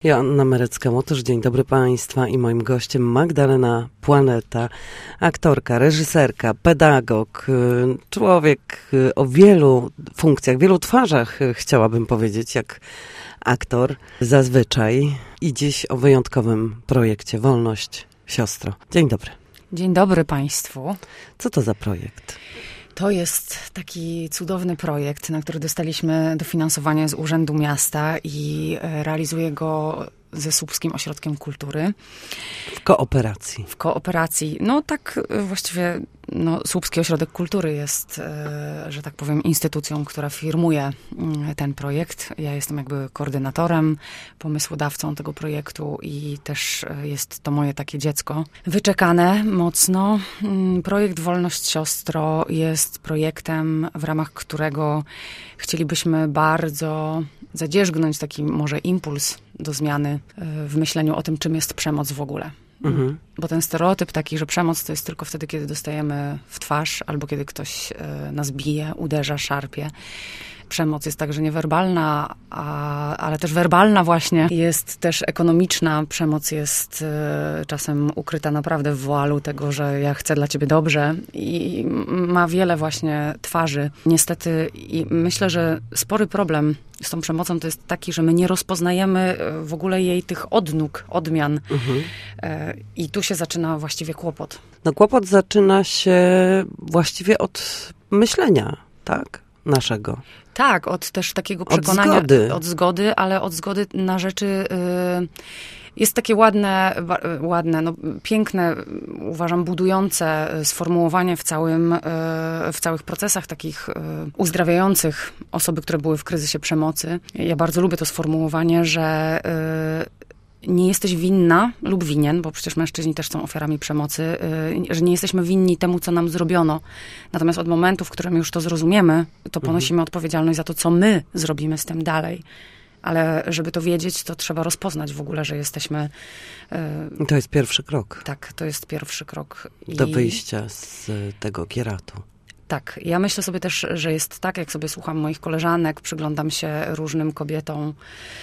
Joanna Merecka-Łotosz, dzień dobry Państwa i moim gościem Magdalena Planeta, aktorka, reżyserka, pedagog, człowiek o wielu funkcjach, wielu twarzach, chciałabym powiedzieć, jak aktor zazwyczaj i dziś o wyjątkowym projekcie Wolność, siostro. Dzień dobry. Dzień dobry Państwu. Co to za projekt? To jest taki cudowny projekt, na który dostaliśmy dofinansowanie z Urzędu Miasta i realizuje go ze Słupskim Ośrodkiem Kultury. W kooperacji. W kooperacji. No tak właściwie Słupski Ośrodek Kultury jest, że tak powiem, instytucją, która firmuje ten projekt. Ja jestem jakby koordynatorem, pomysłodawcą tego projektu i też jest to moje takie dziecko. Wyczekane mocno. Projekt Wolność, siostro jest projektem, w ramach którego chcielibyśmy bardzo zadzierzgnąć taki może impuls do zmiany w myśleniu o tym, czym jest przemoc w ogóle. Mhm. Bo ten stereotyp taki, że przemoc to jest tylko wtedy, kiedy dostajemy w twarz, albo kiedy ktoś nas bije, uderza, szarpie. Przemoc jest także niewerbalna, ale też werbalna właśnie. Jest też ekonomiczna. Przemoc jest czasem ukryta naprawdę w woalu tego, że ja chcę dla ciebie dobrze i ma wiele właśnie twarzy. Niestety i myślę, że spory problem z tą przemocą to jest taki, że my nie rozpoznajemy w ogóle jej tych odnóg, odmian. Mhm. I tu się zaczyna właściwie kłopot. No kłopot zaczyna się właściwie od myślenia, tak? Naszego. Tak, od też takiego przekonania, od zgody, ale od zgody na rzeczy jest takie ładne, piękne, uważam, budujące sformułowanie w całych procesach takich uzdrawiających osoby, które były w kryzysie przemocy. Ja bardzo lubię to sformułowanie, że nie jesteś winna lub winien, bo przecież mężczyźni też są ofiarami przemocy, że nie jesteśmy winni temu, co nam zrobiono. Natomiast od momentu, w którym już to zrozumiemy, to ponosimy odpowiedzialność za to, co my zrobimy z tym dalej. Ale żeby to wiedzieć, to trzeba rozpoznać w ogóle, że jesteśmy... To jest pierwszy krok. Tak, to jest pierwszy krok. Do wyjścia z tego kieratu. Tak, ja myślę sobie też, że jest tak, jak sobie słucham moich koleżanek, przyglądam się różnym kobietom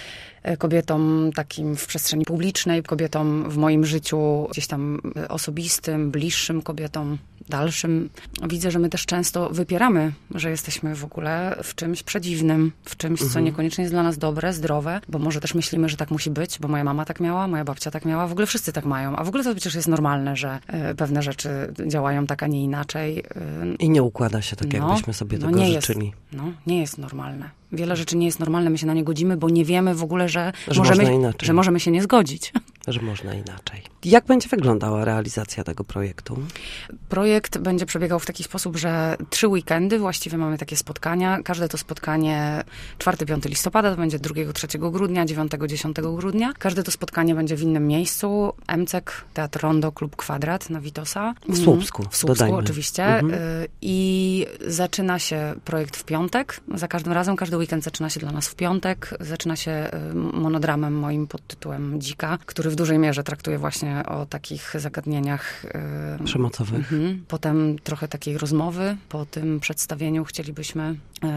takim w przestrzeni publicznej, kobietom w moim życiu gdzieś tam osobistym, bliższym kobietom, dalszym. Widzę, że my też często wypieramy, że jesteśmy w ogóle w czymś przedziwnym, w czymś, co niekoniecznie jest dla nas dobre, zdrowe, bo może też myślimy, że tak musi być, bo moja mama tak miała, moja babcia tak miała, w ogóle wszyscy tak mają. A w ogóle to przecież jest normalne, że pewne rzeczy działają tak, a nie inaczej. I nie układa się tak, jakbyśmy sobie tego życzyli. Nie jest normalne. Wiele rzeczy nie jest normalne, my się na nie godzimy, bo nie wiemy w ogóle, że możemy się nie zgodzić. Że można inaczej. Jak będzie wyglądała realizacja tego projektu? Projekt będzie przebiegał w taki sposób, że 3 weekendy właściwie mamy takie spotkania. Każde to spotkanie 4-5 listopada, to będzie 2-3 grudnia, 9-10 grudnia. Każde to spotkanie będzie w innym miejscu. MCEK, Teatr Rondo, Klub Kwadrat na Witosa. W Słupsku. W Słupsku oczywiście. I zaczyna się projekt w piątek. Za każdym razem, każdy weekend zaczyna się dla nas w piątek. Zaczyna się monodramem moim pod tytułem Dzika, który w dużej mierze traktuje właśnie o takich zagadnieniach przemocowych. Potem trochę takiej rozmowy. Po tym przedstawieniu chcielibyśmy,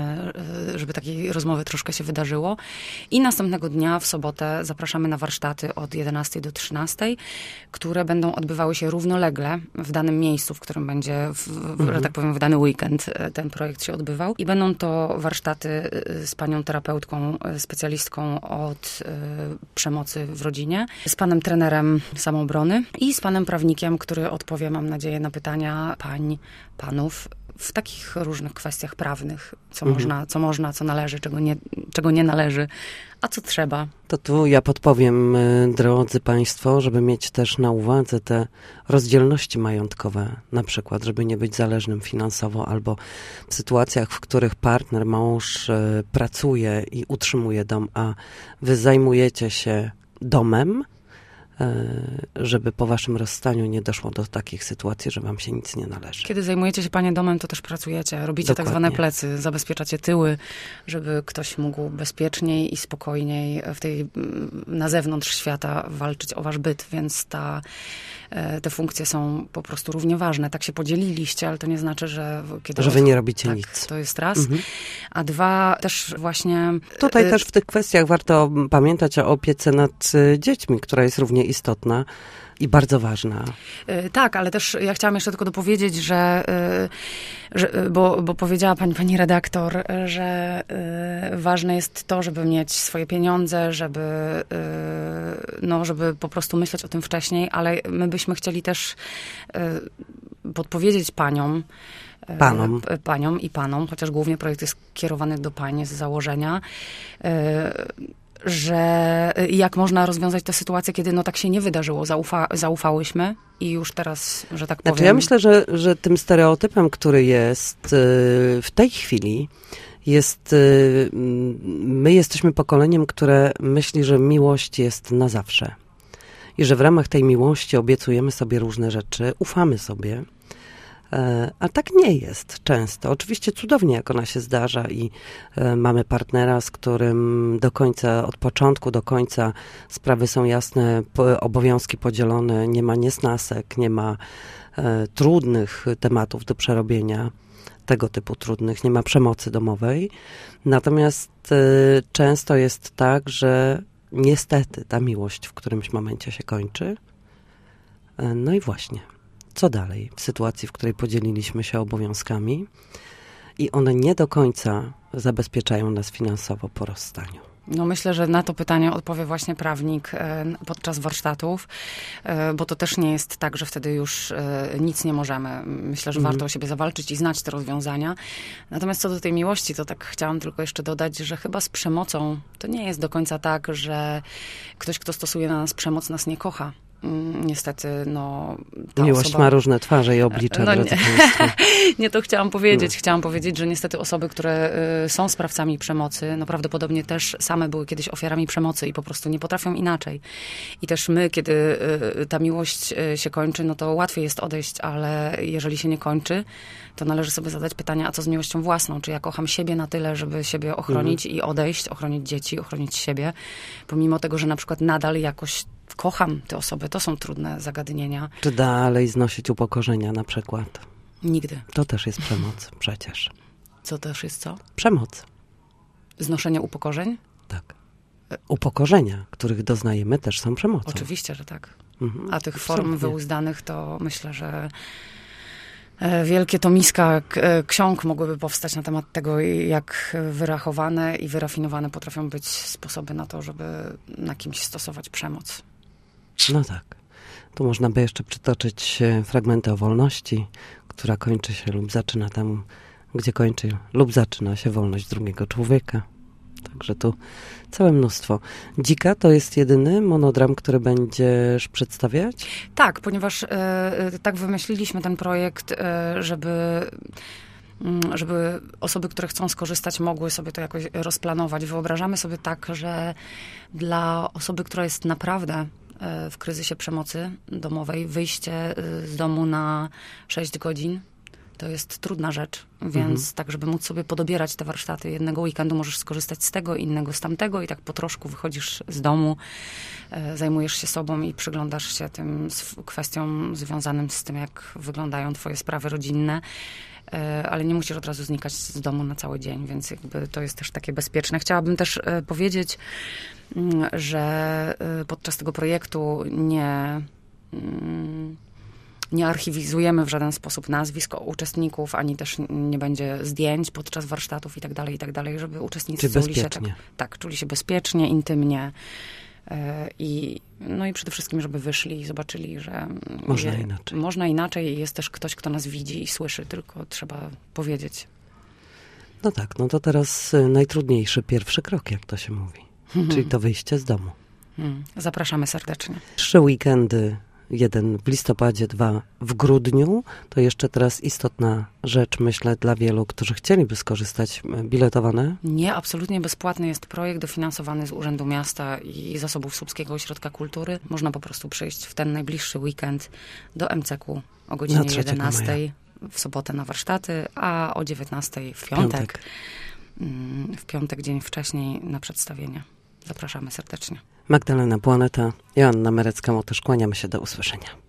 żeby takiej rozmowy troszkę się wydarzyło. I następnego dnia, w sobotę, zapraszamy na warsztaty od 11 do 13, które będą odbywały się równolegle w danym miejscu, w którym będzie, że tak powiem, w dany weekend ten projekt się odbywał. I będą to warsztaty z panią terapeutką, specjalistką od przemocy w rodzinie, z panem trenerem samoobrony i z panem prawnikiem, który odpowie, mam nadzieję, na pytania panów w takich różnych kwestiach prawnych, co należy, czego nie należy, a co trzeba. To tu ja podpowiem, drodzy Państwo, żeby mieć też na uwadze te rozdzielności majątkowe, na przykład, żeby nie być zależnym finansowo, albo w sytuacjach, w których partner, mąż pracuje i utrzymuje dom, a wy zajmujecie się domem, żeby po waszym rozstaniu nie doszło do takich sytuacji, że wam się nic nie należy. Kiedy zajmujecie się panie domem, to też pracujecie. Robicie Dokładnie. tak zwane plecy, zabezpieczacie tyły, żeby ktoś mógł bezpieczniej i spokojniej na zewnątrz świata walczyć o wasz byt, więc te funkcje są po prostu równie ważne. Tak się podzieliliście, ale to nie znaczy, że kiedy... Że wy nie robicie tak, nic. To jest raz. A dwa, też właśnie... Tutaj też w tych kwestiach warto pamiętać o opiece nad dziećmi, która jest równie istotna i bardzo ważna. Tak, ale też ja chciałam jeszcze tylko dopowiedzieć, bo powiedziała pani redaktor, że ważne jest to, żeby mieć swoje pieniądze, żeby po prostu myśleć o tym wcześniej, ale my byśmy chcieli też podpowiedzieć paniom i panom, chociaż głównie projekt jest kierowany do pań z założenia, że jak można rozwiązać tę sytuację, kiedy tak się nie wydarzyło, zaufałyśmy i już teraz, że tak powiem... Znaczy ja myślę, że tym stereotypem, który jest w tej chwili, my jesteśmy pokoleniem, które myśli, że miłość jest na zawsze. I że w ramach tej miłości obiecujemy sobie różne rzeczy, ufamy sobie. A tak nie jest często. Oczywiście cudownie, jak ona się zdarza i mamy partnera, z którym od początku do końca sprawy są jasne, obowiązki podzielone, nie ma niesnasek, nie ma trudnych tematów do przerobienia, tego typu trudnych, nie ma przemocy domowej. Natomiast często jest tak, że niestety ta miłość w którymś momencie się kończy. No i właśnie. Co dalej w sytuacji, w której podzieliliśmy się obowiązkami i one nie do końca zabezpieczają nas finansowo po rozstaniu? No myślę, że na to pytanie odpowie właśnie prawnik podczas warsztatów, bo to też nie jest tak, że wtedy już nic nie możemy. Myślę, że warto o siebie zawalczyć i znać te rozwiązania. Natomiast co do tej miłości, to tak chciałam tylko jeszcze dodać, że chyba z przemocą to nie jest do końca tak, że ktoś, kto stosuje na nas przemoc, nas nie kocha. Niestety, ta miłość osoba... ma różne twarze i oblicza, drodzy państwo. Nie to chciałam powiedzieć. Chciałam powiedzieć, że niestety osoby, które są sprawcami przemocy, prawdopodobnie też same były kiedyś ofiarami przemocy i po prostu nie potrafią inaczej. I też my, kiedy ta miłość się kończy, to łatwiej jest odejść, ale jeżeli się nie kończy, to należy sobie zadać pytanie, a co z miłością własną? Czy ja kocham siebie na tyle, żeby siebie ochronić i odejść, ochronić dzieci, ochronić siebie, pomimo tego, że na przykład nadal jakoś kocham te osoby. To są trudne zagadnienia. Czy dalej znosić upokorzenia na przykład? Nigdy. To też jest przemoc przecież. Co też jest co? Przemoc. Znoszenie upokorzeń? Tak. Upokorzenia, których doznajemy, też są przemocą. Oczywiście, że tak. Mhm. A tych form wyuzdanych to myślę, że wielkie tomiska ksiąg mogłyby powstać na temat tego, jak wyrachowane i wyrafinowane potrafią być sposoby na to, żeby na kimś stosować przemoc. No tak. Tu można by jeszcze przytoczyć fragmenty o wolności, która kończy się lub zaczyna tam, gdzie kończy lub zaczyna się wolność drugiego człowieka. Także tu całe mnóstwo. Dzika to jest jedyny monodram, który będziesz przedstawiać? Tak, ponieważ tak wymyśliliśmy ten projekt, żeby osoby, które chcą skorzystać, mogły sobie to jakoś rozplanować. Wyobrażamy sobie tak, że dla osoby, która jest naprawdę w kryzysie przemocy domowej, wyjście z domu na 6 godzin to jest trudna rzecz, więc tak, żeby móc sobie podobierać te warsztaty, jednego weekendu możesz skorzystać z tego, innego z tamtego i tak po troszku wychodzisz z domu, zajmujesz się sobą i przyglądasz się tym kwestiom związanym z tym, jak wyglądają twoje sprawy rodzinne, ale nie musisz od razu znikać z domu na cały dzień, więc jakby to jest też takie bezpieczne. Chciałabym też powiedzieć, że podczas tego projektu nie archiwizujemy w żaden sposób nazwisk uczestników, ani też nie będzie zdjęć podczas warsztatów i tak dalej, żeby uczestnicy czuli się bezpiecznie, intymnie i przede wszystkim, żeby wyszli i zobaczyli, że można inaczej i jest też ktoś, kto nas widzi i słyszy, tylko trzeba powiedzieć. No tak, to teraz najtrudniejszy pierwszy krok, jak to się mówi, czyli to wyjście z domu. Zapraszamy serdecznie. 3 weekendy jeden w listopadzie, 2 w grudniu. To jeszcze teraz istotna rzecz, myślę, dla wielu, którzy chcieliby skorzystać. Biletowane? Nie, absolutnie bezpłatny jest projekt dofinansowany z Urzędu Miasta i Zasobów Słupskiego Ośrodka Kultury. Można po prostu przyjść w ten najbliższy weekend do MCK o godzinie 11 maja. W sobotę na warsztaty, a o 19 w piątek. W piątek, dzień wcześniej, na przedstawienie. Zapraszamy serdecznie. Magdalena Płaneta, Joanna Merecka-Motysz, kłaniamy się, do usłyszenia.